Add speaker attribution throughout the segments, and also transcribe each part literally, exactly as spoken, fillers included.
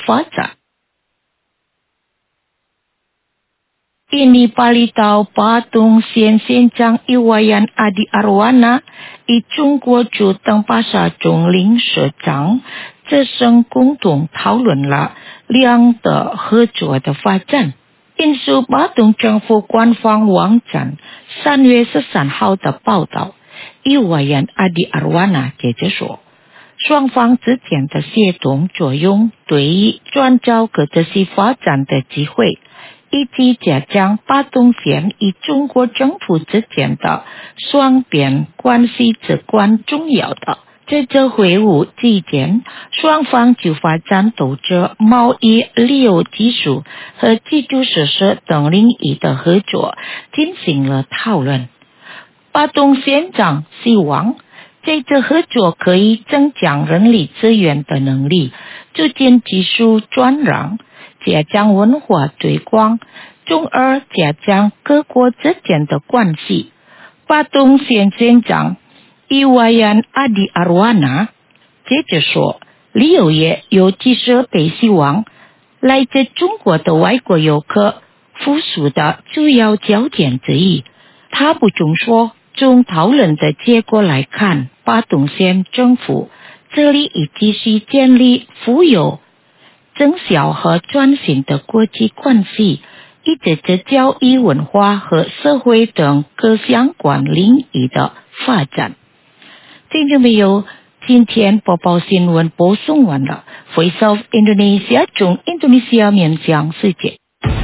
Speaker 1: 发展。Ini Palitaw Patong Sian-Sian Iwayan Adi Arwana 以中国驻登巴萨总领事长这声共同讨论了两的合作的发展。印度巴东政府官方网站三月十三号的报道， Iwayan Adi Arwana 接着说，双方之间的协同作用对于创造可持续发展的机会，以及加强巴东县与中国政府之间的双边关系至关重要的。在这会晤期间，双方就发展投资、贸易、旅游技术和基础设施等领域的合作进行了讨论。巴东县长希望在这合作可以增强人力资源的能力，促进技术转让，加强文化推广，从而加强各国之间的关系。巴东县县长Iwayan Adi Arwana 接着说，旅游业尤其是被希望来自中国的外国游客复苏的主要条件之一。他补充说，从讨论的结果来看，巴东县政府致力于继续建立富有、增效和转型的国际关系，以及在教育、文化和社会等各相关领域的发展。听众朋友，今天播报新闻播送完了。Voice of Indonesia 从印度尼西亚面向世界。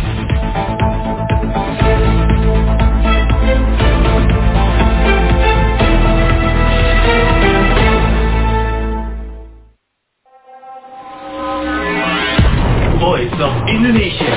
Speaker 2: Voice of Indonesia.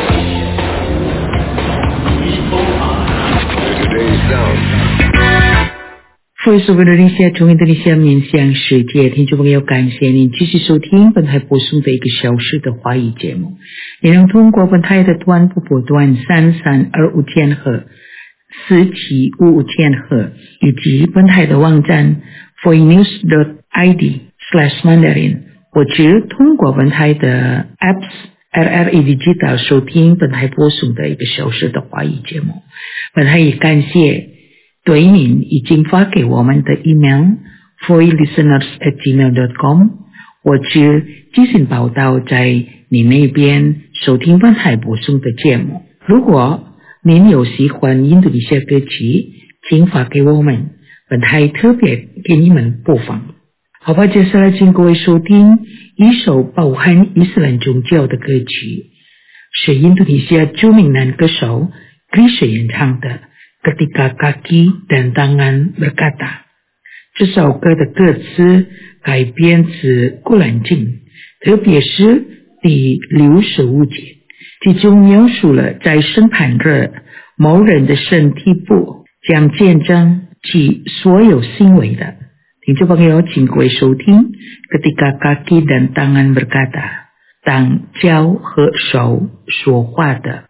Speaker 2: V O R. Today's
Speaker 3: sound.Voice of Indonesia 从印度尼西亚面向世界，听众朋友，感谢您继续收听本台播送的一个小时的华语节目。你能通过本台的短波波段三三二五千赫、四七五五千赫，以及本台的网站 voinews dot i d slash mandarin， 或者通过本台的 apps R R E Digital 收听本台播送的一个小时的华语节目。本台也感谢对您已经发给我们的 email voilisteners at gmail dot com， 或者寄信报道在你那边收听本台播送的节目。如果您有喜欢印度尼西亚歌曲，请发给我们，本台特别给你们播放。好吧，接下来请各位收听一首包含伊斯兰宗教的歌曲，是印度尼西亚著名男歌手 Krisha 演唱的Ketika Kaki dan Tangan Berkata。 这首歌的歌词改编自古兰经，特别是第六十五节，其中描述了在审判日某人的身体部将见证其所有行为的。听众朋友，请各位收听 Ketika Kaki dan Tangan Berkata， 当脚和手说话的。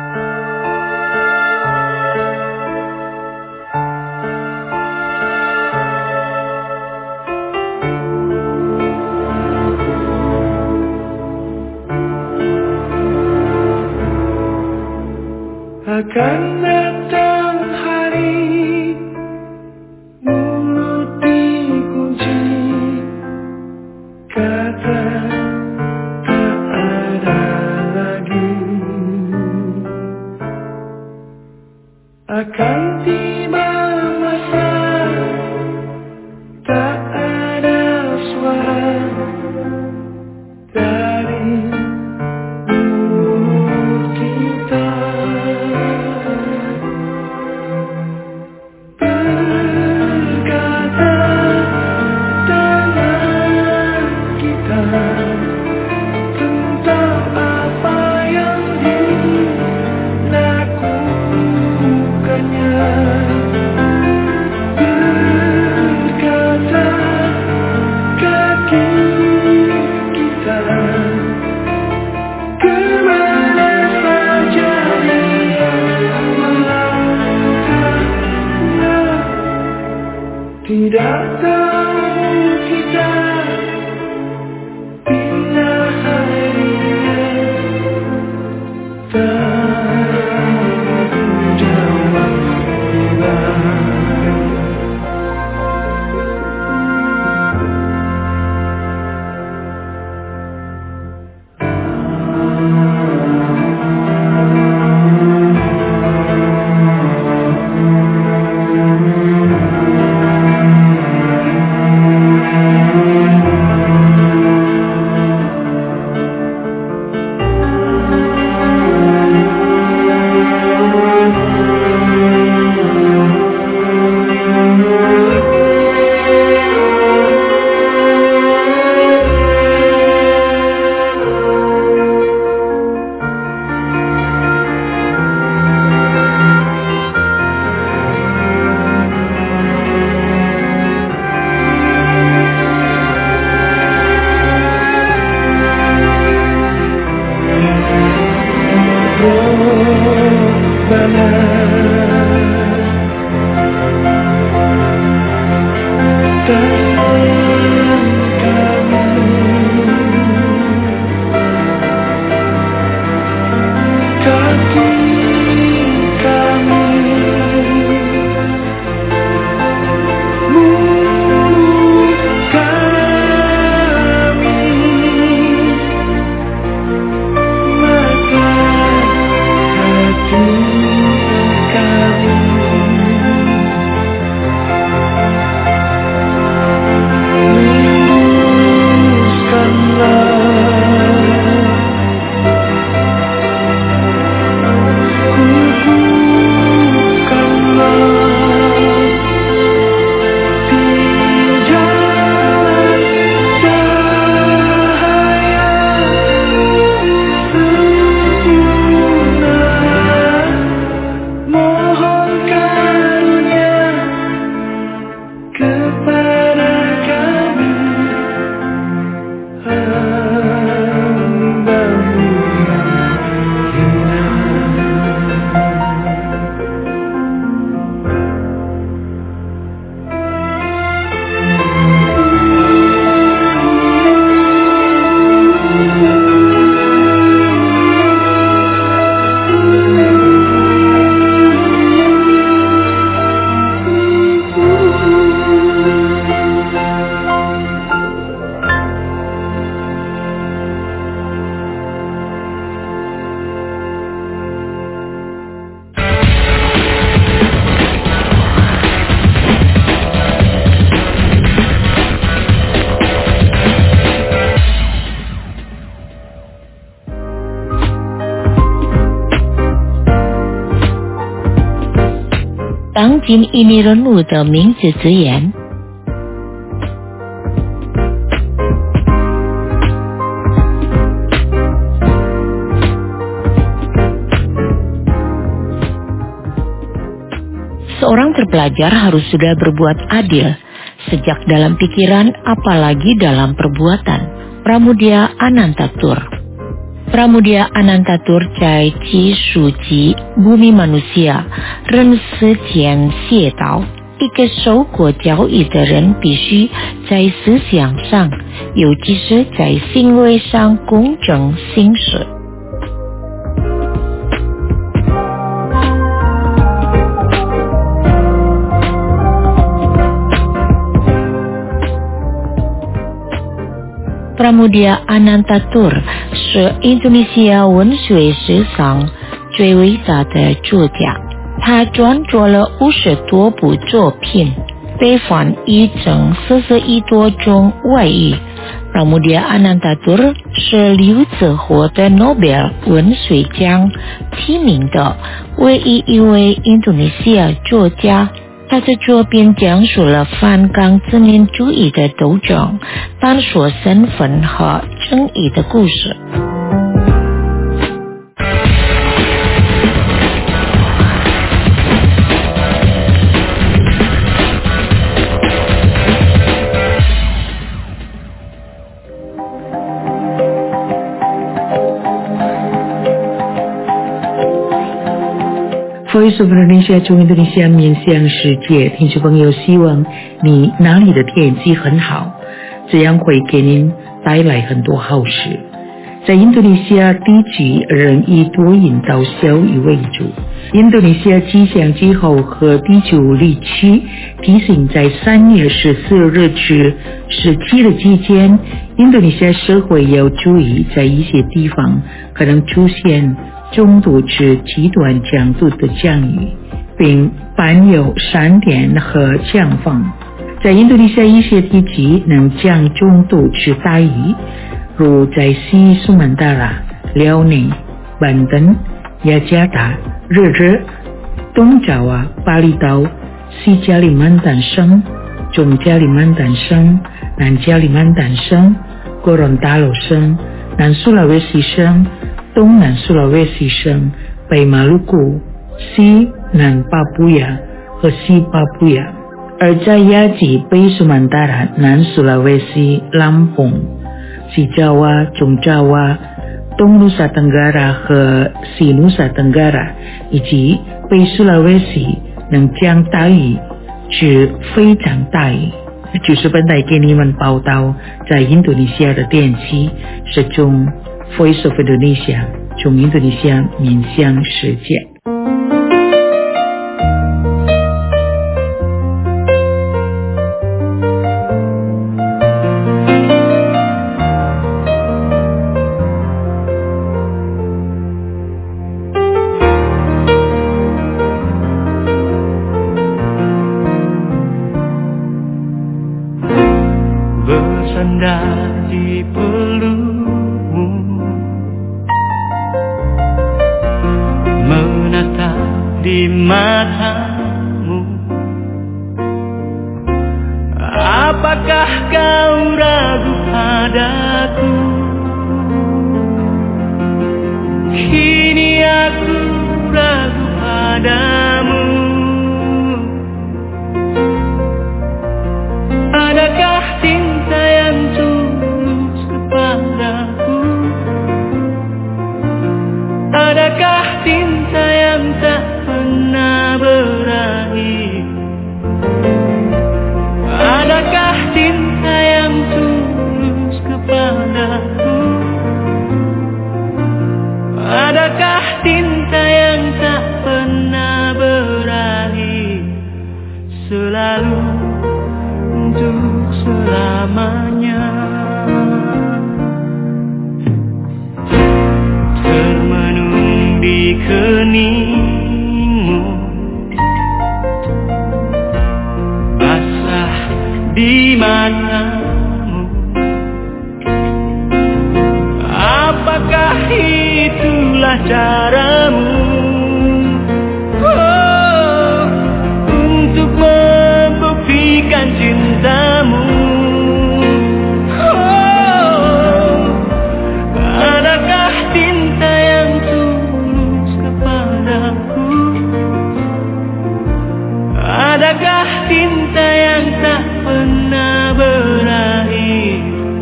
Speaker 4: Akan datang hari mulut dikunci, kata tak ada lagi. Akan tiba masa tak ada suara dari mulut kita. Tentang apa yang dilakukannya.
Speaker 1: 当今印尼人物的名字字眼。Seorang terpelajar harus sudah berbuat adil, sejak dalam pikiran apalagi dalam perbuatan. Pramudia Anantatur. Pramudia Anantatur在其属及 bumi manusia 人世间写道，一个受过教育的人必须在思想上，尤其是在行为上公正行事。Pramudia Anantatur 是印度尼西亚文学史上最伟大的作家，他创作了五十多部作品，被翻译成四十一多种外语。Pramudia Anantatur 是六次获得诺贝尔文学奖提名的唯一一位印度尼西亚作家。他的作品讲述了反抗殖民主义的斗争、探索身份和正义的故事。
Speaker 3: Voice of Indonesia 从印度尼西亚面向世界，听众朋友，希望你哪里的天气很好，这样会给您带来很多好事。在印度尼西亚地区仍以多云到小雨为主。印度尼西亚气象机构和地球理区提醒，在三月十四日至十七日期间，印度尼西亚社会要注意，在一些地方可能出现中度至极端强度的降雨，并伴有闪电和强风。在印度尼西亚一些地区能降中度至大雨，如在西苏门答腊、辽宁、班登、雅加达、热热、东爪哇、巴厘岛、西加里曼丹省、中加里曼丹省、南加里曼丹省、哥伦达罗省、南苏拉威西省、东南苏拉威西省、北马鲁古、西南巴布亚和西巴布亚。而在亚吉、北苏门答腊、南苏拉威西、Lampung、西爪哇、中爪哇、东努萨登嘎拉和西努萨登嘎拉以及北苏拉威西能降大雨至非常大雨。就是本台给你们报道在印度尼西亚的天气，是从 Voice of Indonesia 从印度尼西亚面向世界。
Speaker 4: Bersandar di pelukmu, menatap di matamu, apakah kau ragu padaku? Kini aku ragu padamu. Adakah cinta yang tulus kepadaku? Adakah cinta yang tak pernah berakhir? Adakah cinta yang tulus kepadaku? Adakah cinta yang tak pernah berakhir? Selalu untuk selamanya. Termenung di keningmu, basah di matamu, apakah itulah caramu? Oh, membuktikan cintamu. Oh, adakah cinta yang tulus kepadaku? Adakah cinta yang tak pernah berakhir?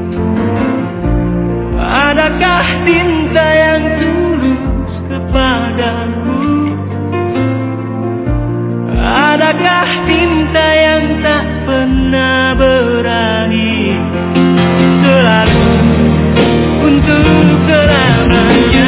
Speaker 4: Adakah cinta yang tulus kepadaku? Adakah cinta yang tak pernah berakhir? Selalu untuk selamanya.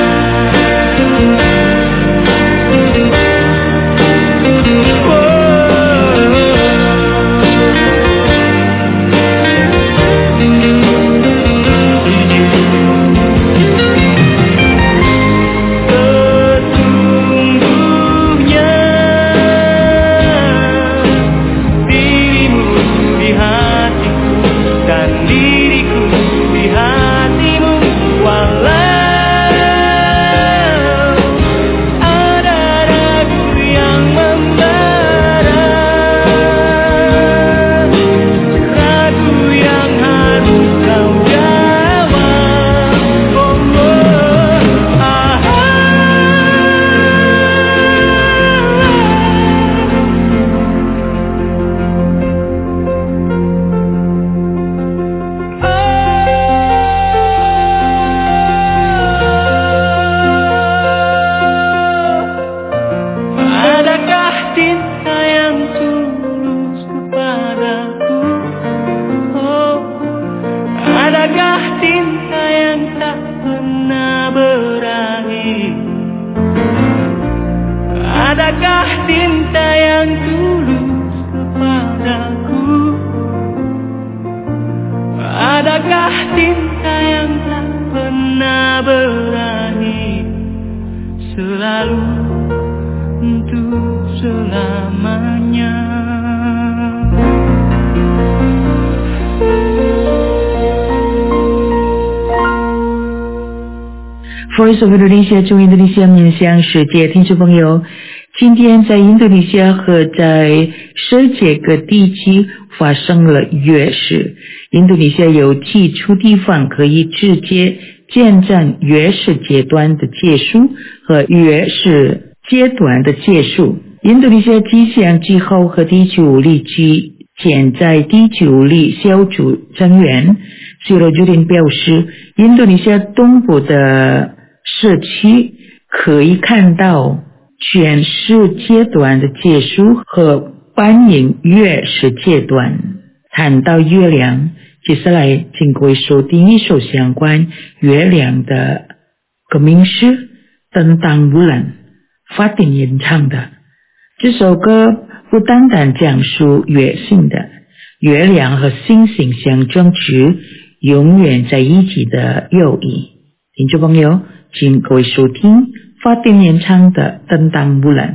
Speaker 4: Adakah cinta yang tulus kepadaku? Adakah cinta yang tak pernah berakhir? Selalu untuk selamanya.
Speaker 3: Voice of Indonesia 中印度尼西亚面向世界听众朋友，今天在印度尼西亚和在世界各地区发生了月食。印度尼西亚有几处地方可以直接见证月食阶段的结束和月食阶段的结束。印度尼西亚气象机构和地球物理局现在地球物理小组成员Sirojudin表示，印度尼西亚东部的社区可以看到全食阶段的结束和半影月食阶段。谈到月亮，接下来请各位收听一首相关月亮的歌名诗登当乌兰发电演唱的。这首歌不单单讲述月性的月亮和星星象征着永远在一起的友谊。听众朋友，请各位收听发电演唱的登当乌兰。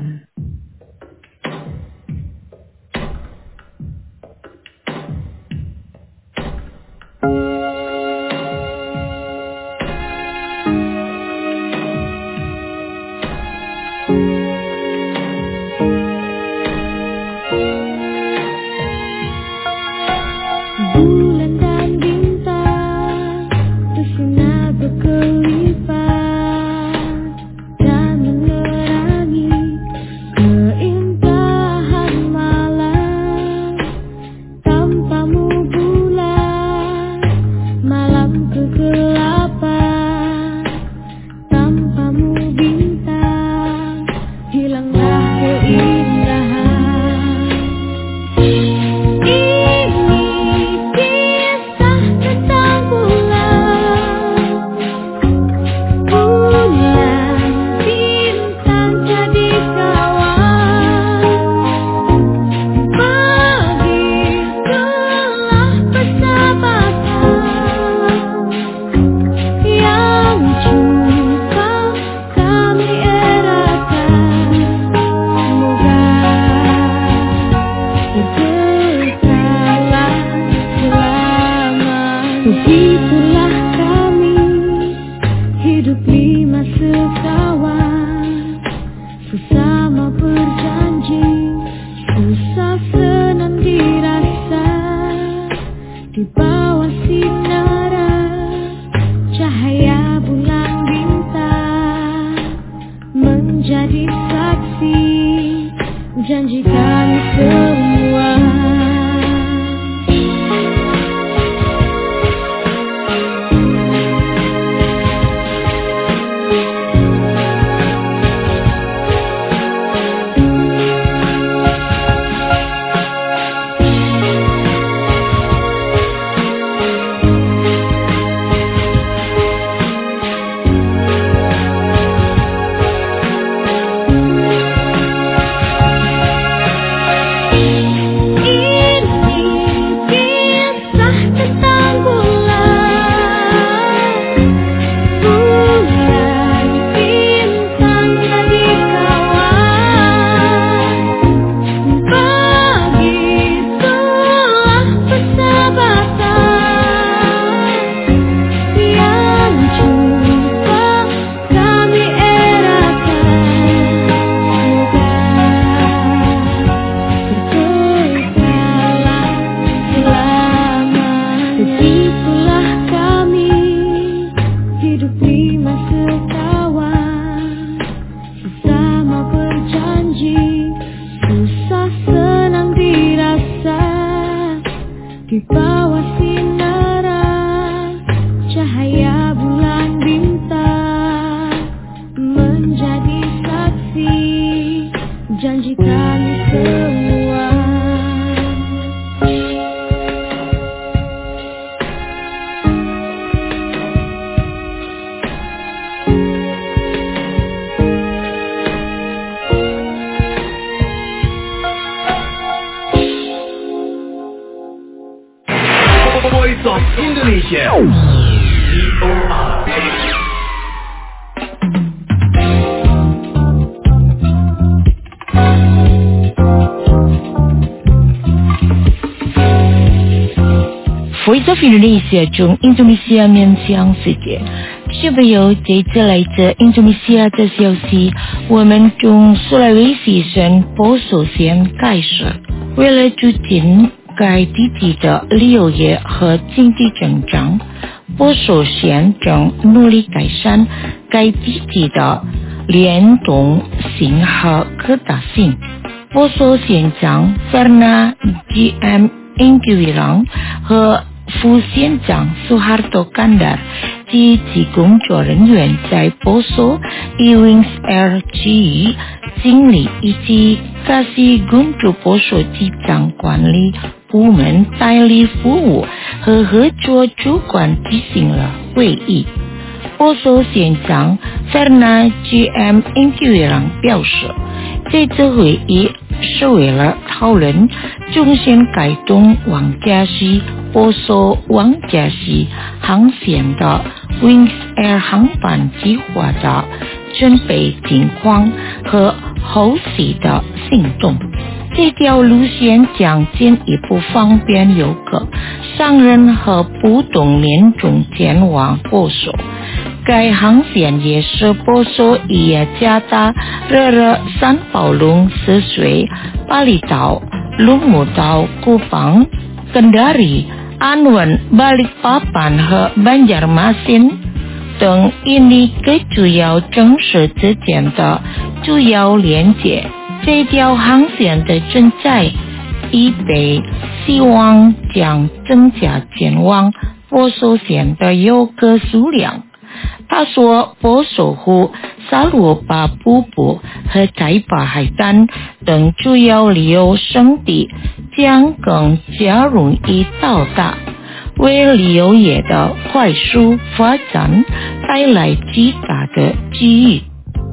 Speaker 5: Bersama berjanji, susah senang dirasa. menjadi saksi janji kami semua.
Speaker 2: Voice of Indonesia. V O R
Speaker 1: ，Voice of Indonesia 中印度尼西亚面向世界。是否有这次来自印度尼西亚的消息？我们从苏拉威西省波索县开始，为了促进该地区的旅游业和经济增长，波索县正努力改善该地区的联动性和可达性。波索县长 Ferna G M Ingwilang 和副县长 Suharto Kandar 及其工作人员在波索 Wings Air G 经理以及加西公主波索机场管理部门代理服务和合作主管举行了会议。波索县长 Ferna G M Ingwilang 表示，这次会议是为了讨论中线改动王家溪波索王家溪航线的 Wings Air 航班计划的准备情况和后续的行动。这条路线将进一步方便游客、商人和不同民众前往波索。该航线也是波索与雅加达、热热、三宝龙、泗水、巴厘岛、龙目岛、库邦、Kendari、安文、Balikpapan 和 Banjarmasin 等印尼各主要城市之间的主要连接。这条航线的存在预备希望将增加前往波索县的游客数量。他说，波索湖、沙罗巴瀑布和台巴海滩等主要旅游胜地将更加容易到达，为旅游业的快速发展带来极大的机遇。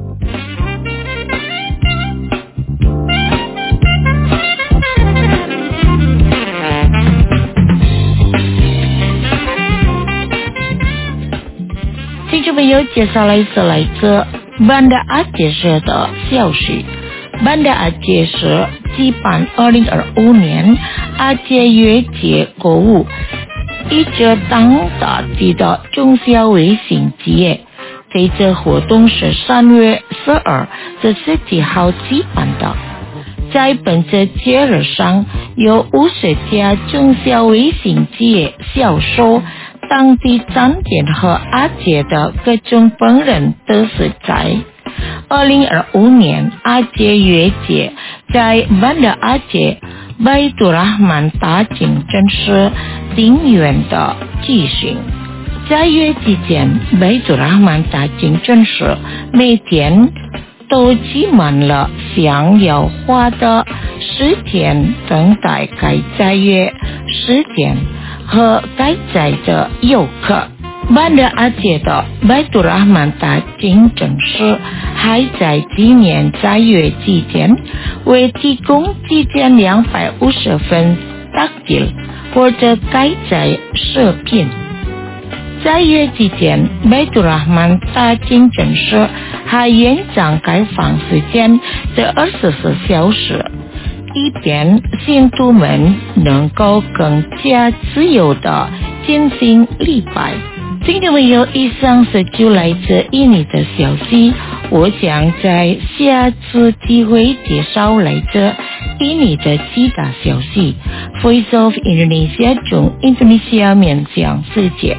Speaker 1: 没有接下来是来自Banda Aceh市的消息。Banda Aceh市举办二零二五年阿杰月节购物，一直当大地的中小微型企业。这次活动是三月十二至十七号举办的。在本次节日上，有五十家中小微型企业销售当地产品和阿杰的各种烹饪的食材。 二零二五年阿杰月节在Banda Aceh Baitur Rahman 大清真寺庭院的举行。在月期间Baitur Rahman 大清真寺每天都挤满了想要花的时间等待该斋月时间和该斋的游客。Banda Aceh 的Baitur Rahman 大清真寺还在今年斋月期间为提供七千两百五十份大吉或者该斋食品。斋月期间Baitur Rahman 大清真寺还延长开放时间至二十四小时，以便信徒们能够更加自由地进行礼拜。听众朋友，以上是就来自印尼的消息，我将在下次机会介绍来自印尼的其他消息。Voice of Indonesia 中 Indonesia 面向世界。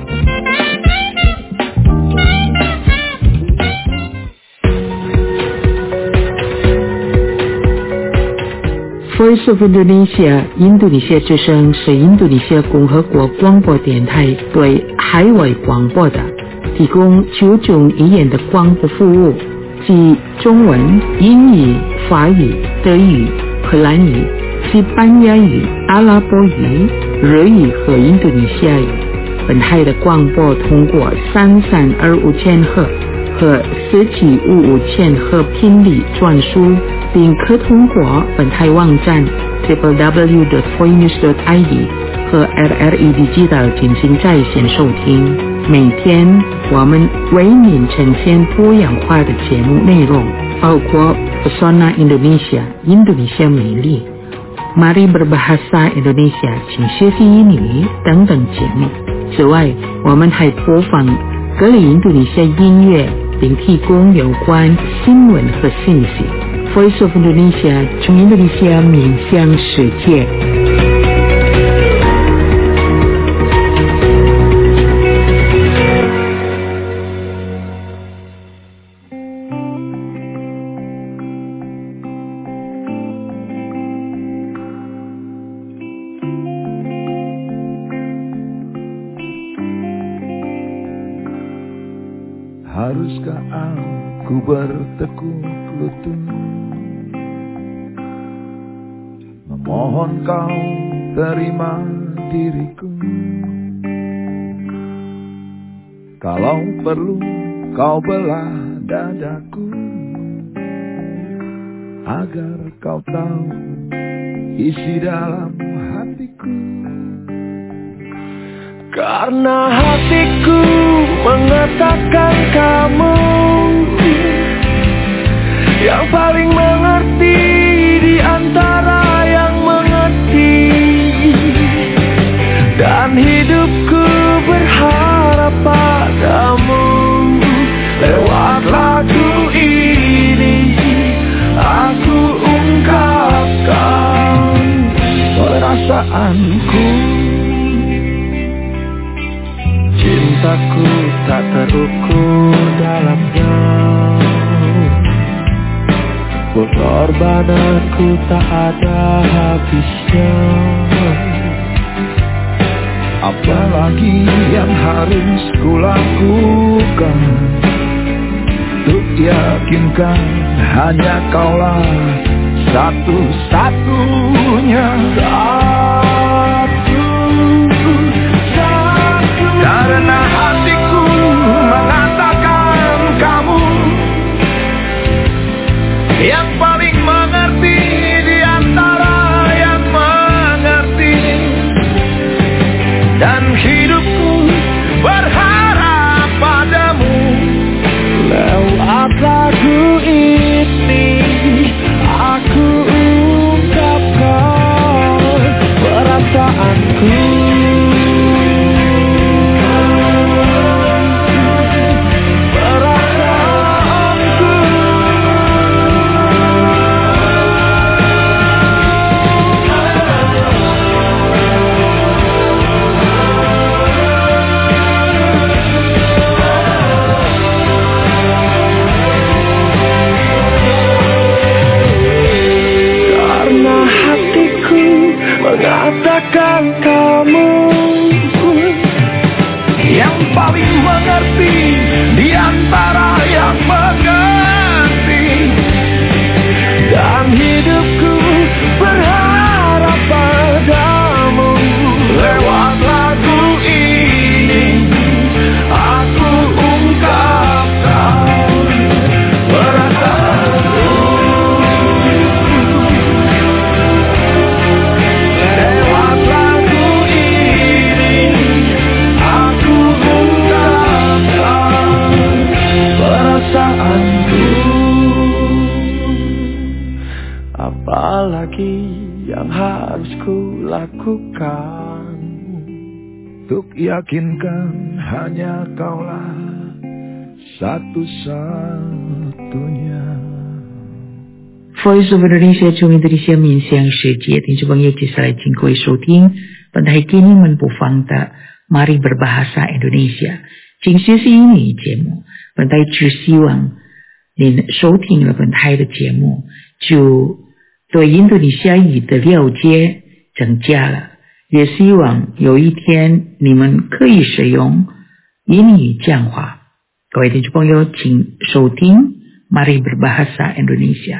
Speaker 3: Voice of Indonesia 印度尼西亚之声是印度尼西亚共和国广播电台对海外广播的提供九种语言的广播服务，即中文、英语、法语、德语、荷兰语、西班牙语、阿拉伯语、日语和印度尼西亚语。本台的广播通过三三二五千赫和四七五五千赫频率传输，并可通过本台网站 double-u double-u double-u dot voinews dot i d 和 R R E Digital 进行在线收听。每天我们为您呈现多样化的节目内容，包括 Pesona Indonesia 印度尼西亚美丽、Mari Berbahasa Indonesia 请学习英语等等节目。此外，我们还播放各类印度尼西亚音乐，并提供有关新闻和信息。Voice of Indonesia 从印度尼西亚面向世界。
Speaker 6: Haruskah aku bertekuk lutut memohon kau terima diriku? Kalau perlu kau belah dadaku agar kau tahu isi dalam hatiku.
Speaker 4: Karena hatiku mengatakan kamu yang paling mengerti di antara yang mengerti, dan hidupku berharap padamu. Lewat lagu ini aku ungkapkan perasaanku. Cintaku tak terukur dalamnya, pengorbananku tak ada habisnya.
Speaker 6: Apalagi yang harus kulakukan untuk yakinkan hanya kaulah satu-satunya. Karena hatiku mengatakan kamu yang paling mengerti di antara yang mengerti, dan hidupku berharap padamu.
Speaker 4: Lewat lagu ini aku ungkapkan lagi yang harus ku lakukan
Speaker 6: untuk yakinkan hanya kaulah satu-satunya.
Speaker 3: Voice of Indonesia 中印度尼西亚面向世界，听众朋友，接下来请各位收听本台给你们播放的 Mari Berbahasa Indonesia 请学习英语节目。本台只希望您收听了本台的节目，就对印度尼西亚语的了解增加了，也希望有一天你们可以使用英语讲话。各位听众朋友，请收听 Mari Berbahasa Indonesia。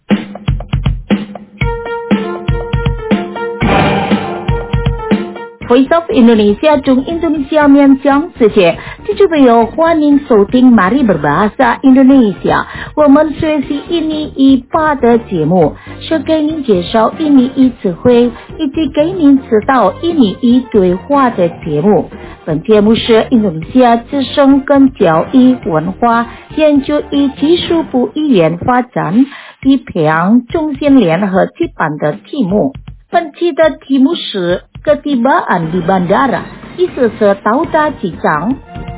Speaker 1: Voice of Indonesia 中印度尼西亚面向世界，听众朋友，欢迎收听 Mari Berbahasa Indonesia。我们学习印尼语八的节目，是给您介绍印尼语词汇，以及给您指导印尼语对话的节目。本节目是印度尼西亚资深跟教育文化研究与技术部语言发展与培养中心联合举办的题目。本期的题目是Ketibaan di bandara， 意思是到达机场。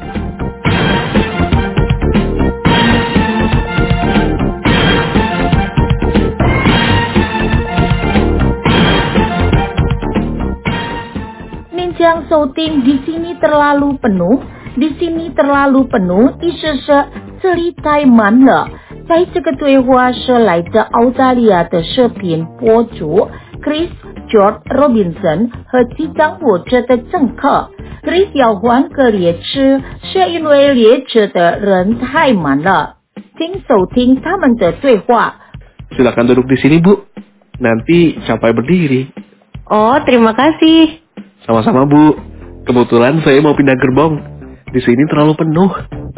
Speaker 1: 您将收听 di sini terlalu penuh， di sini terlalu penuh， 意思是这里太满了。在这个对话是来自澳大利亚的视频博主 Chris George Robinson 和即将火车的乘客 Chris 要换个列车，是因为列车的人太满了。请收听他们的对话。
Speaker 7: Silakan duduk di sini, Bu. Nanti sampai berdiri.
Speaker 1: Oh, terima kasih.
Speaker 7: Sama-sama, Bu. Kebetulan saya mau pindah gerbong. Di sini terlalu penuh.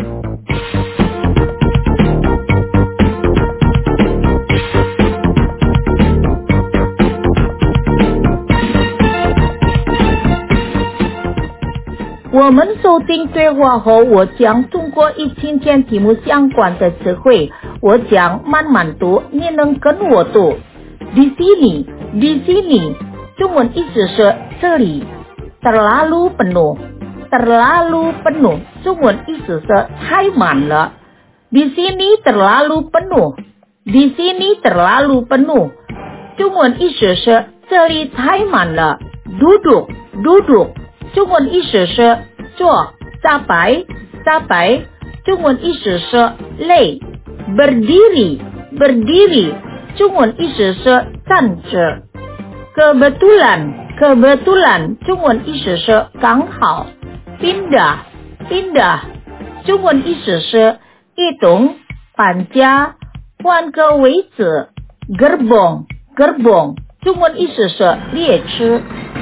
Speaker 1: Saya 我们收听对话后，我将通过与今天题目相关的词汇，我将慢慢读，你能跟我读。Di sini, di sini， 中文意思是这里。Terlalu penuh, terlalu penuh， 中文意思是太满了。Di sini terlalu penuh, di sini terlalu penuh， 中文意思是这里太满了。Duduk, duduk， 中文意思是坐。Sampai, sampai， 中文意思是累。Berdiri, berdiri， 中文意思是站着。Kebetulan, kebetulan， 中文意思是刚好。Pindah, pindah， 中文意思是移动、搬家、换个位置。Gerbong, gerbong， 中文意思是列车。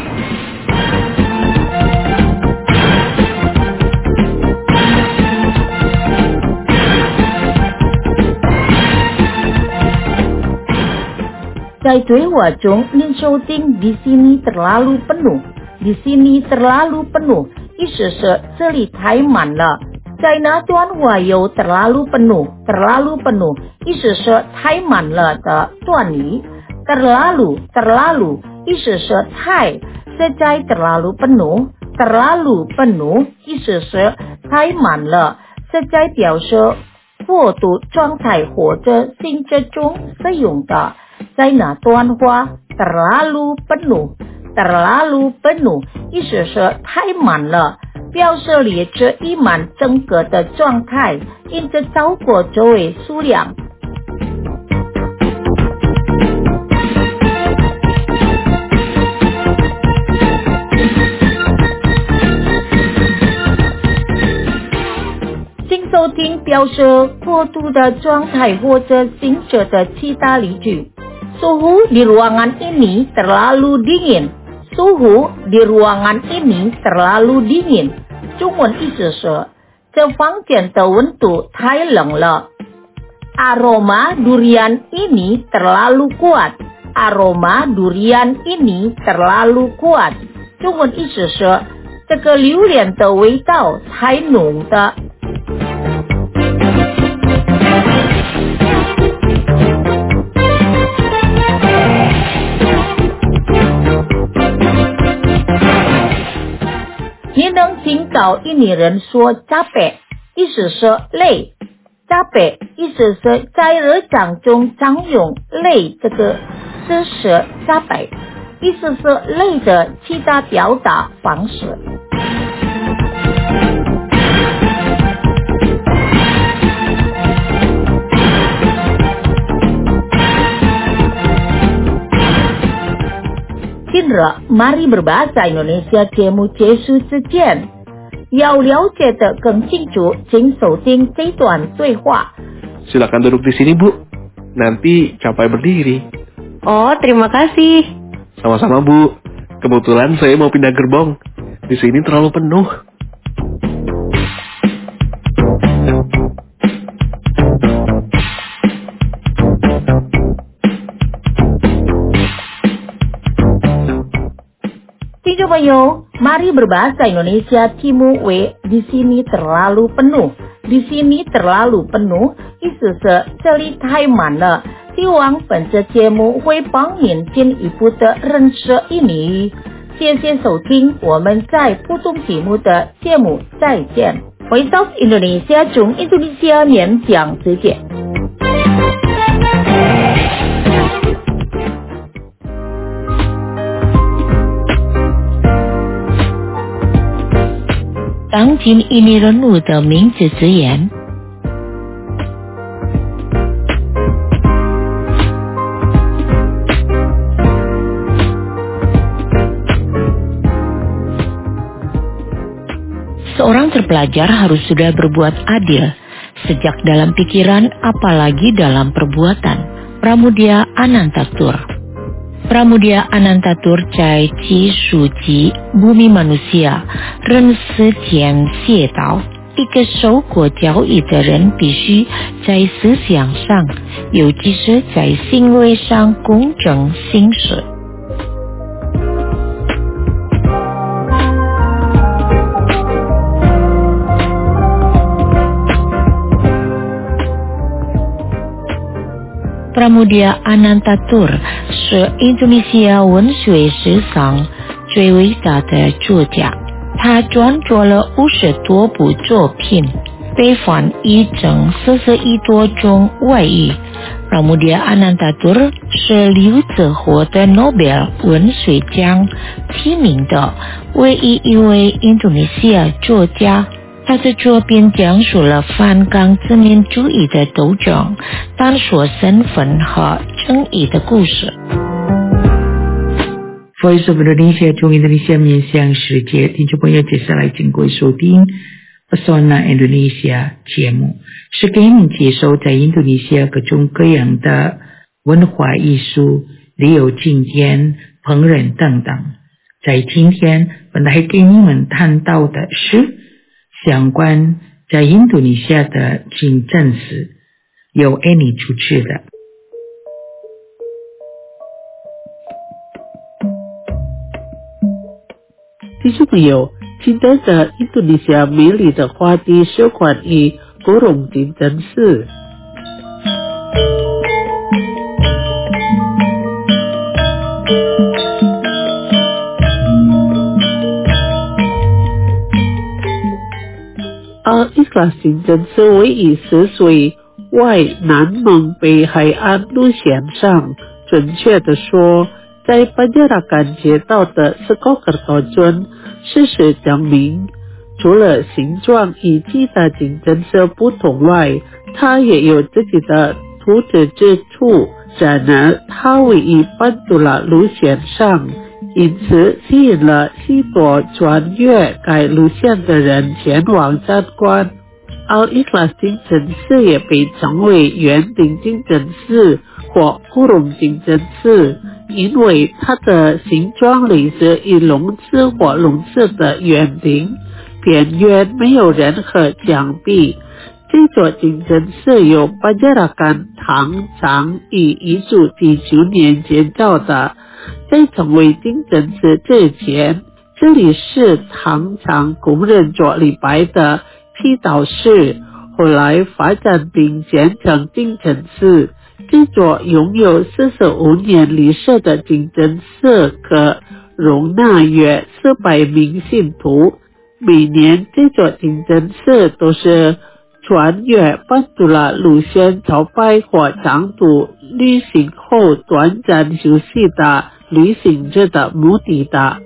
Speaker 1: 在对话中，您收听 di sini terlalu penuh， di sini terlalu penuh， 意思是这里太满了。在那段话有 terlalu penuh, terlalu penuh， 意思是太满了的短语。terlalu, terlalu， 意思是太，实在 terlalu penuh, terlalu penuh， 意思是太满了，实在表示过度状态或者性质中使用的。在那段话 terlalu penuh, terlalu penuh， 意思是太满了，表示列车溢满整个的状态，因此超过座位数量。请收听表示过度的状态或者性质的其他例句。Suhu di ruangan ini terlalu dingin. Suhu di ruangan ini terlalu dingin. 中文意思是这房间的温度太冷了。Aroma durian ini terlalu kuat. Aroma durian ini terlalu kuat. 中文意思是这个榴莲的味道太浓的。 岛印尼人说 capek， 意思是累。capek 意思是在日常中常用累这个字是 capek， 意思是累的其他表达方式。听着 Mari Berbahasa Indonesia 节目结束之前，要了解的更清楚，请收听这段对话。
Speaker 7: Silakan duduk di sini, Bu. Nanti capai berdiri.
Speaker 8: Oh, terima kasih.
Speaker 7: Sama-sama, Bu. Kebetulan saya mau pindah gerbong. Di sini terlalu penuh.
Speaker 1: Mari berbahasa Indonesia Timu W di sini terlalu penuh. Di sini terlalu penuh， 意思是这里太满了。希望本次节目会帮您进一步的认识印尼。谢谢收听，我们在普通节目的节目再见。Voice of Indonesia 中 Indonesia 演讲直接。
Speaker 3: 当今印尼人物的名字字眼。Seorang terpelajar harus sudah berbuat adil, sejak dalam pikiran apalagi dalam perbuatan. Pramudia Anantatur. Pramudia Anantatur Cai Qi Shu Ji Bumi Manusia人世间谢道，一个受过教育的人必须在思想上，尤其是在行为上公正行事。Pramudia Anantatur 是印度尼西亚文学史上最伟大的作家，他创作了五十多部作品，被翻译成四十一多种外语。Pramudia Anantatur 是刘泽获得诺贝尔文学奖提名的唯一一位印度尼西亚作家。他的作品讲述了反抗殖民主义的斗争，探索身份和正义的故事。
Speaker 9: Voice of Indonesia 中 Indonesia 面向世界，听众朋友，接下来请各位收听 Pesona Indonesia 节目，是给您介绍在印度尼西亚各种各样的文化艺术、旅游景点、烹饪等等。在今天，本来给你们谈到的是相关在印度尼西亚的清真寺，由 Annie 主持的。
Speaker 10: 听众朋友，今天的印度尼西亚美丽的话题是关于古隆清真寺。而伊克拉清真寺位于十水外南蒙北海岸路线上，准确的说，在巴加拉干街道的斯科克多村，事实证明，除了形状与其他清真寺不同外，它也有自己的独特之处。然而，它位于班杜拉路线上，因此吸引了许多穿越该路线的人前往参观。而伊克拉清真寺也被称为圆顶清真寺或古隆清真寺，因为它的形状类似于笼子或笼子的圆顶，边缘没有任何墙壁。这座清真寺由巴加拉干唐长于一九第九年建造的，在成为清真寺之前，这里是唐长公认做礼拜的祈祷室，后来发展并建成清真寺。这座拥有四十五年历史的清真寺可容纳约四百名信徒， 每年这座清真寺都是穿越班杜拉路线朝拜或长途旅行后短暂休息的旅行者的目的地。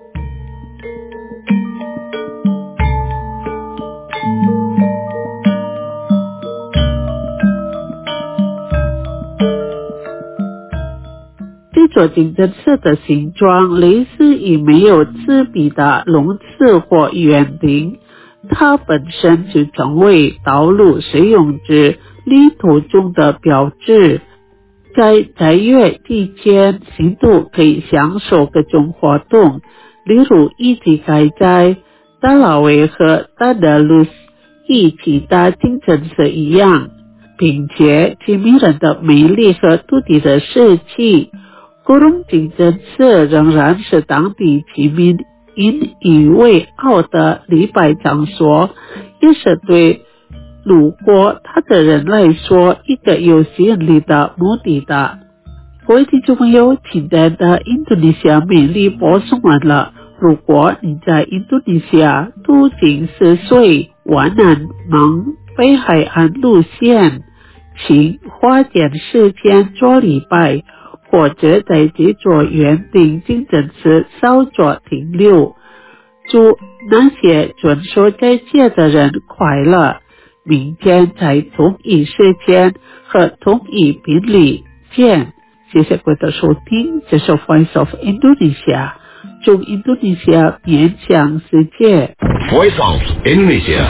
Speaker 10: 这座清真寺的形状类似于没有刺笔的龙刺或圆顶，它本身就成为道路使用者旅途中的标志。在斋月期间，信徒可以享受各种活动，例如一起开斋、达拉维和达德鲁斯与其他清真寺一样，并且其迷人的美丽和土地的设计。古隆清真寺仍然是当地居民引以为傲的礼拜场所，也是对路过它的人来说一个有吸引力的目的地。各位听众朋友，今天的印度尼西亚美丽播送完了。如果你在印度尼西亚途经泗水、湾南蒙北海岸路线，请花点时间做礼拜，或者在这座原定清真寺稍作停留。祝那些遵守斋戒的人快乐，明天在同一时间和同一频率见。谢谢各位的收听，这是 Voice of Indonesia， 祝印度尼西亚面向世界。
Speaker 2: Voice of Indonesia，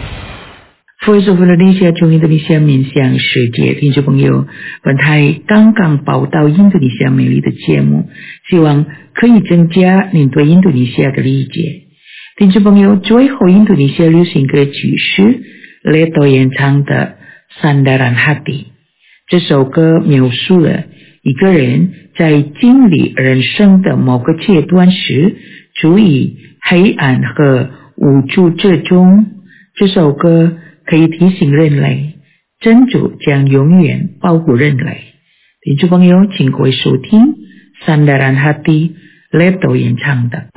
Speaker 3: Voice of Indonesia， 祝印度尼西亚面向世界。听众朋友，本台刚刚报道印度尼西亚美丽的节目，希望可以增加您对印度尼西亚的理解。听众朋友，最后印度尼西亚流行歌曲是 Leto 演唱的 Sandaran Hati。 这首歌描述了一个人在经历人生的某个阶段时，处于黑暗和无助之中。这首歌可以提醒人类，真主将永远保护人类。听众朋友，请各位收听 Sandaran Hati Leto 演唱的。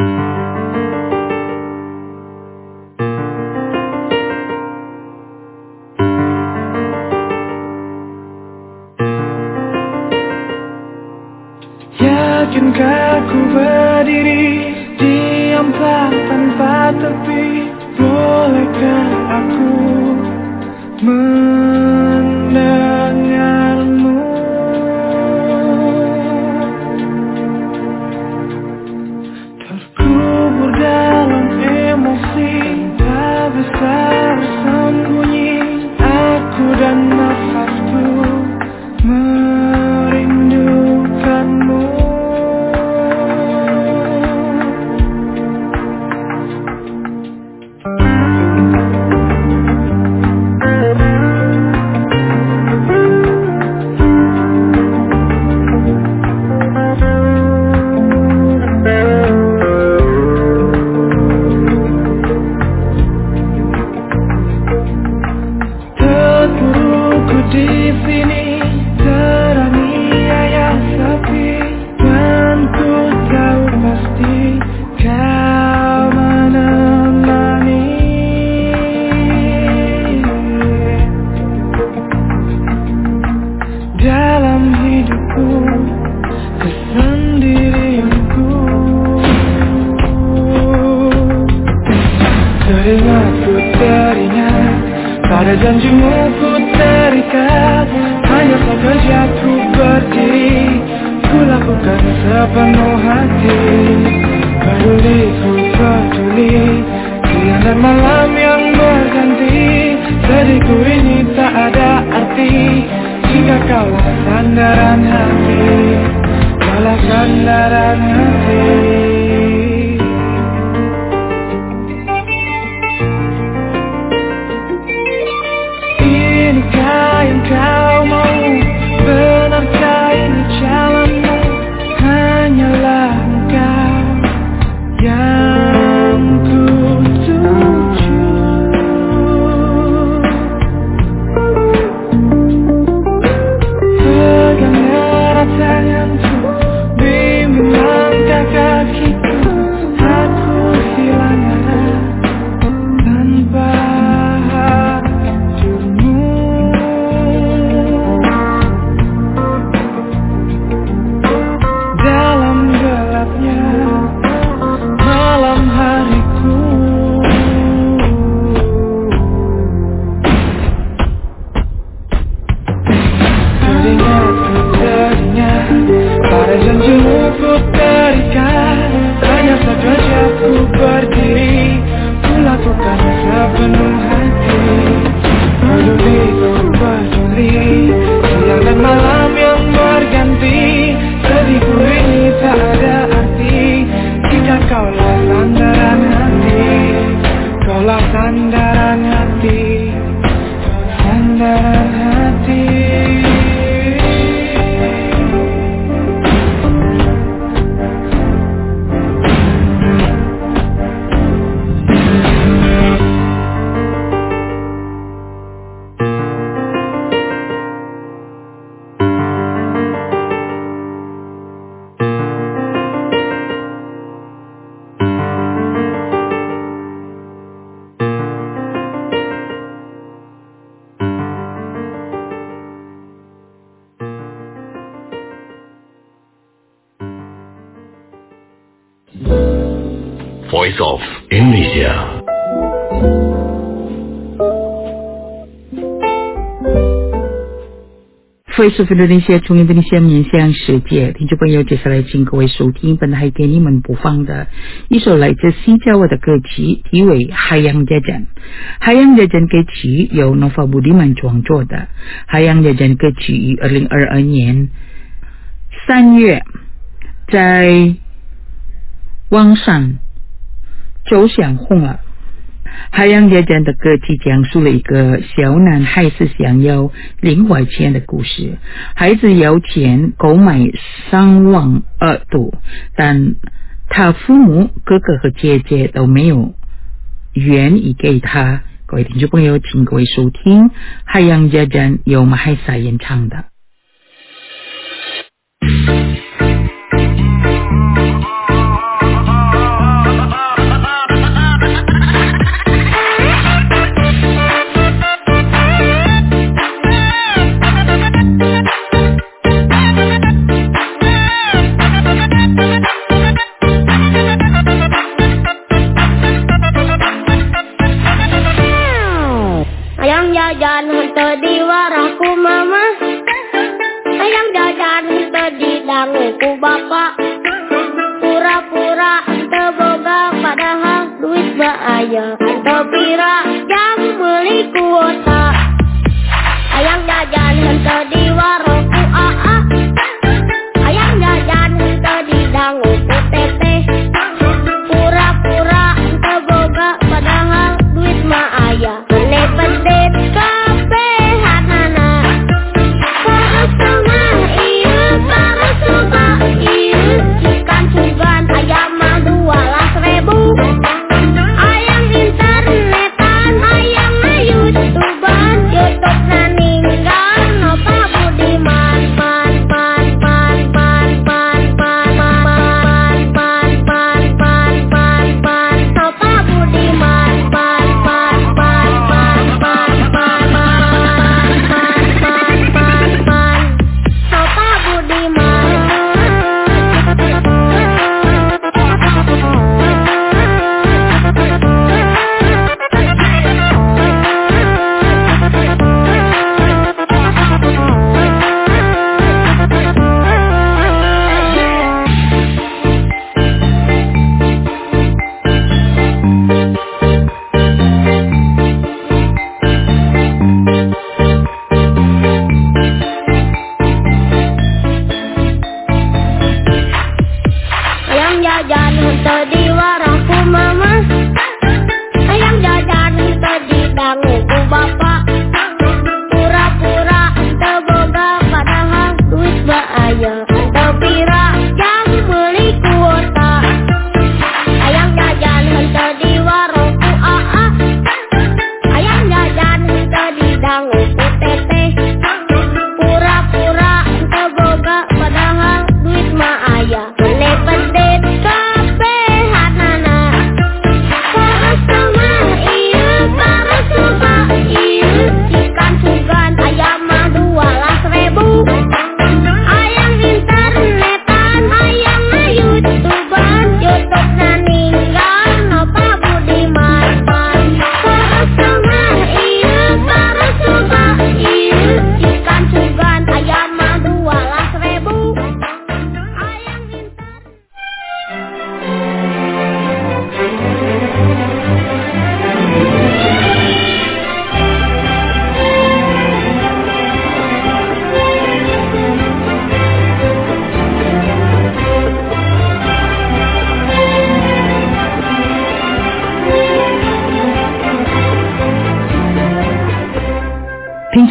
Speaker 4: Yakinkah ku berdiri diamlah tanpa tepi, bolehkah aku mendengarmu? Terkubur dalam emosi, tak bisa bersembunyi, aku dan nafasku merindukanmu. Pada janjimu ku terikat, hanya kau saja ku berdiri, ku lakukan sepenuh hati. Peduli ku peduli, siang dan malam yang berganti, sedihku ini tak ada arti jika kaulah sandaran hati, kaulah sandaran hati. Yang kau mau, benarkah ini jalanmu? Hanyalah engkau yang ku tuju. Pegang erat Janjimu ku terikat, hanya saja ku berdiri, ku lakukan sepenuh hati. Peduli ku peduli, siang dan malam yang berganti. Sedihku ini tak ada arti jika kaulah sandaran hati. Kaulah sandaran hati, sandaran hati.
Speaker 2: Voice of Indonesia.
Speaker 3: Voice of Indonesia 从 Indonesia 面向世界，听众朋友，接下来请各位收听本台给你们播放的一首来自新加坡的歌曲，题为《海洋家珍》。海洋家珍歌曲由 Nova Budiman 创作的。海洋家珍歌曲于二零二二年三月在网上走向红了。海洋家珍的歌曲讲述了一个小男孩子想要零花钱的故事。孩子要钱购买上万耳朵，但他父母哥哥和姐姐都没有愿意给他。各位听众朋友，请各位收听海洋家珍由马海沙演唱的。
Speaker 5: Jajan henteu di warahku mama, ayam jajan henteu di danguku bapak. Pura-pura henteu boga padahal duit ba aya, henteu pira jam meuli kuota. Ayam jajan henteu di warahku aa, ayam jajan henteu di danguku teteh. Pura-pura henteu boga padahal duit ma aya, hane pendet kapehanana. Karusuma ieu karusuma ieu, ikan sugan ayam mah dua belas ribu. Ayam internetan ayam na YouTubean,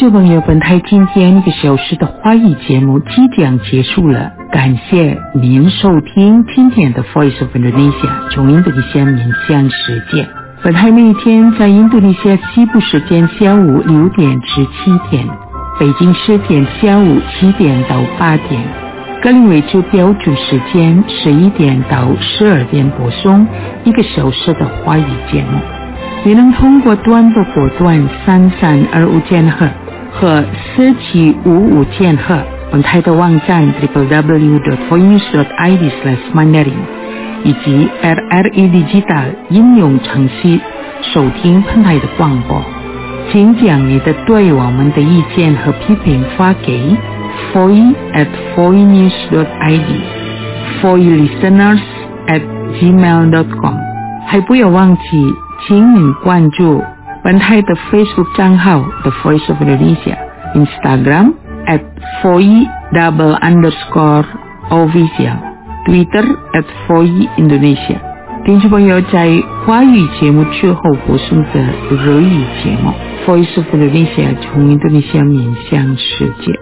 Speaker 3: 众朋友，本台今天一个小时的华语节目即将结束了，感谢您收听今天的 Voice of Indonesia 从印度尼西亚面向世界。本台每天在印度尼西亚西部时间下午六点至七点，北京时间下午七点到八点，格林威治标准时间十一点到十二点播送一个小时的华语节目。你能通过短波波段三三二五千赫和四七五五千赫，本台的网站 double-u double-u double-u dot voinews dot i d slash mandarin 以及 R R E Digital 应用程序收听本台的广播。请将你的对我们的意见和批评发给 voice at voinews dot i d voicelisteners at gmail dot com， 还不要忘记请您关注本台的 Facebook 账号 The Voice of Indonesia， Instagram at voice double underscore official， Twitter at voice Indonesia。 听众朋友，在华语节目之后播送的日语节目 Voice of Indonesia 从印度尼西亚面向世界。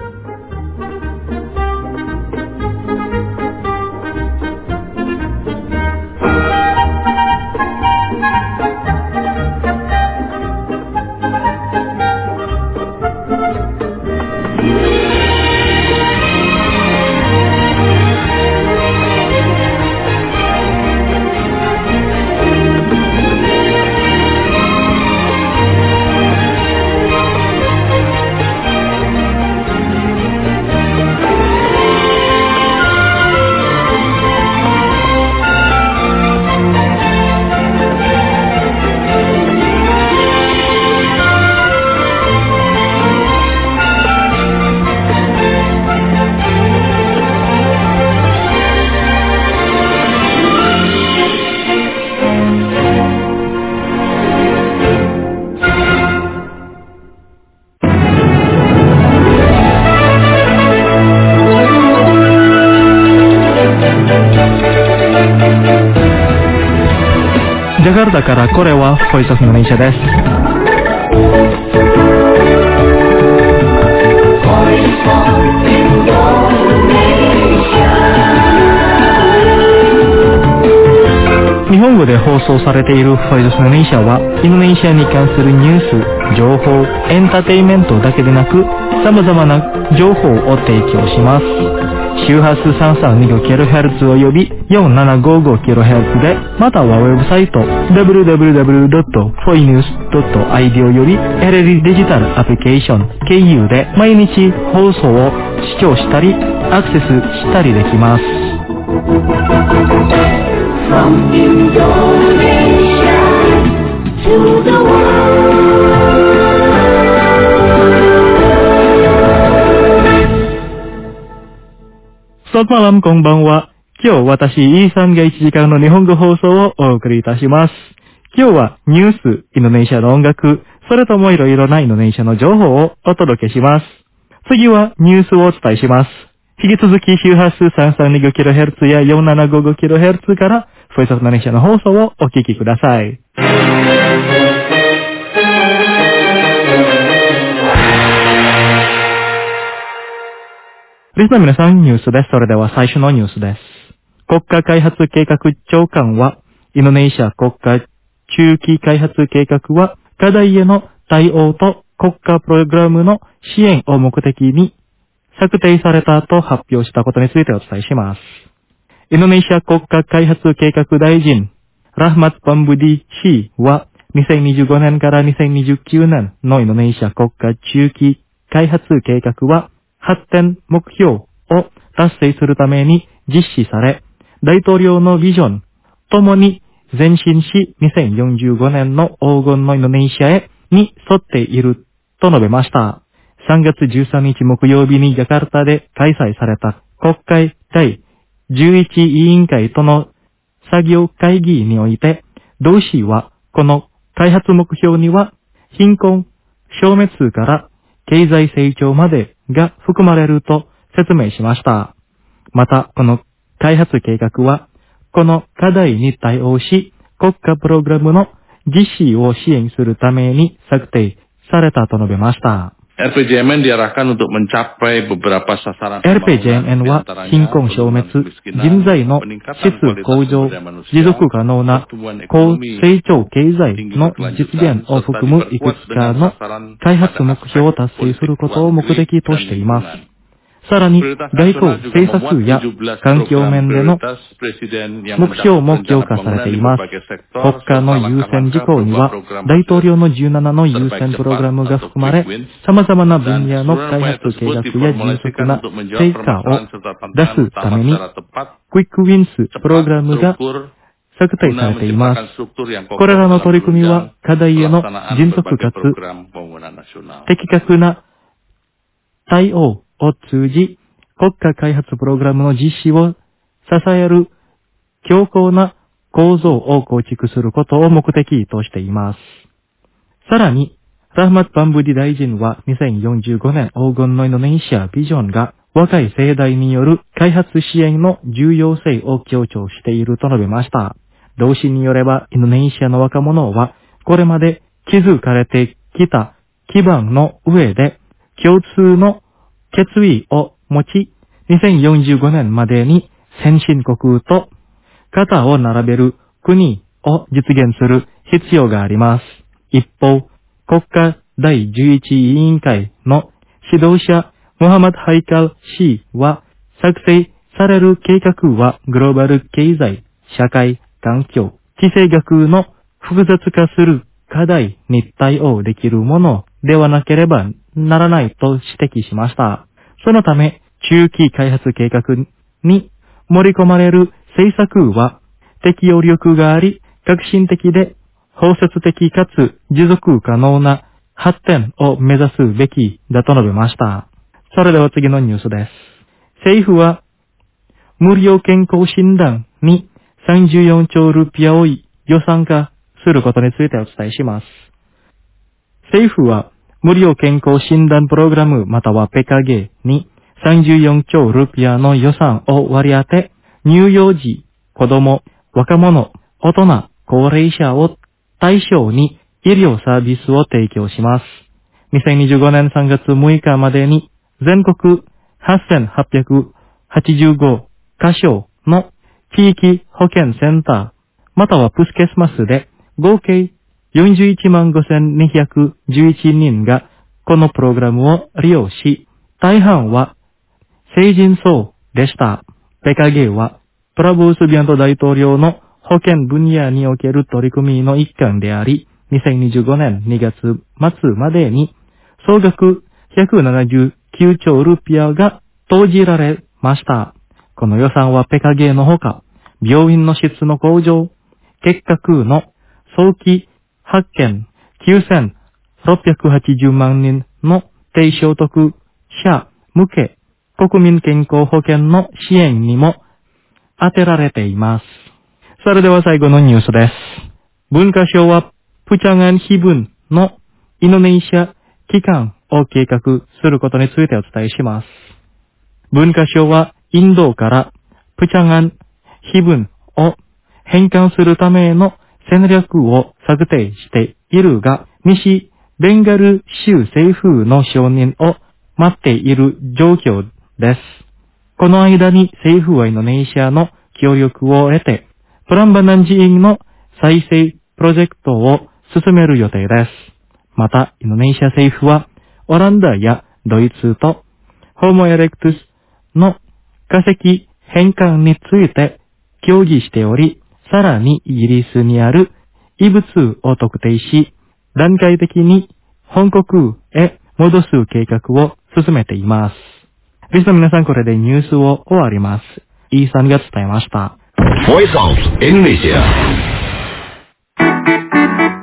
Speaker 11: ジャカルタからこれはボイスオフのIndonesiaです。日本語で放送されているボイスオフのIndonesiaはインドネシアに関するニュース、情報、エンターテインメントだけでなく様々な情報を提供します。周波数 さんさんにごキロヘルツ および よんななごごキロヘルツ で、またはウェブサイト ダブリューダブリューダブリュードットフォイニュースドットアイディー および エルエルデジタルアプリケーション ケーユー で毎日放送を視聴したりアクセスしたりできます。From Indonesia to the world Selamat malam, konbanwa。今日私、イーさんがいちじかんの日本語放送をお送りいたします。今日はニュース、インドネシアの音楽、それともいろいろなインドネシアの情報をお届けします。次はニュースをお伝えします。引き続き周波数 さんさんにごキロヘルツ や よんななごごキロヘルツ からボイスオフインドネシアの放送をお聞きください。リスナーの皆さん、ニュースです。それでは最初のニュースです。国家開発計画長官は、インドネシア国家中期開発計画は、課題への対応と国家プログラムの支援を目的に策定されたと発表したことについてお伝えします。インドネシア国家開発計画大臣、ラフマット・パンブディ・シーは、にせんにじゅうごねんからにせんにじゅうきゅうねんのインドネシア国家中期開発計画は、発展目標を達成するために実施され、大統領のビジョンともに前進し、にせんよんじゅうごねんの黄金のインドネシアへに沿っていると述べました。さんがつじゅうさんにち木曜日にジャカルタで開催された国会第じゅういち委員会との作業会議において、同氏はこの開発目標には貧困消滅から経済成長までが含まれると説明しました。また、この開発計画は、この課題に対応し、国家プログラムの実施を支援するために策定されたと述べました。
Speaker 12: エルピージェーエムエヌ diarahkan untuk mencapai beberapa sasaran
Speaker 11: エルピージェーエムエヌ は貧困消滅、人材の質向上、持続可能な高成長経済の実現を含むいくつかの開発目標を達成することを目的としています。さらに、外交、政策や環境面での目標も強化されています。国家の優先事項には、大統領のじゅうななの優先プログラムが含まれ、様々な分野の開発計画や迅速な成果を出すために、クイックウィンスプログラムが策定されています。これらの取り組みは、課題への迅速かつ的確な対応を通じ、国家開発プログラムの実施を支える強固な構造を構築することを目的としています。さらに、ラハマット・バンブディ大臣はにせんよんじゅうごねん黄金のインドネシアビジョンが若い世代による開発支援の重要性を強調していると述べました。同氏によれば、インドネシアの若者はこれまで築かれてきた基盤の上で共通の決意を持ち、にせんよんじゅうごねんまでに先進国と肩を並べる国を実現する必要があります。一方、国家だいじゅういち委員会の指導者ムハマド・ハイカル氏は、作成される計画はグローバル経済、社会、環境、地政学の複雑化する課題に対応できるものではなければならないと指摘しました。そのため、中期開発計画に盛り込まれる政策は適用力があり、革新的で包摂的かつ持続可能な発展を目指すべきだと述べました。それでは次のニュースです。政府は無料健康診断にさんじゅうよんちょうルピアを予算化することについてお伝えします。政府は無料健康診断プログラムまたは ピーケーゲー にさんじゅうよんちょうルピアの予算を割り当て、乳幼児、子供、若者、大人、高齢者を対象に医療サービスを提供します。にせんにじゅうごねんさんがつむいかまでに全国はっせんはっぴゃくはちじゅうごカ所の地域保健センター、またはプスケスマスで合計よんじゅういちまんごせんにひゃくじゅういちにんがこのプログラムを利用し、大半は成人層でした。ピーケーゲー はプラボー・スビアント大統領の保健分野における取り組みの一環であり、にせんにじゅうごねんにがつまつまでに総額ひゃくななじゅうきゅうちょうルピアが投じられました。この予算は ピーケーゲー のほか、病院の質の向上、結核の早期発見きゅうせんろっぴゃくはちじゅうまんにんの低所得者向け国民健康保険の支援にも当てられています。それでは最後のニュースです。文化省はプチャンガンヒブンのインドネシア帰還を計画することについてお伝えします。文化省はインドからプチャンガンヒブンを返還するための戦略を策定しているが、西ベンガル州政府の承認を待っている状況です。この間に政府はインドネシアの協力を得て、プランバナン寺院の再生プロジェクトを進める予定です。また、インドネシア政府は、オランダやドイツと、ホモエレクトゥスの化石返還について協議しており、さらにイギリスにある遺物を特定し、段階的に本国へ戻す計画を進めています。リスナーの皆さん、これでニュースを終わります。イーさんが伝えました。
Speaker 2: Voice of Indonesia。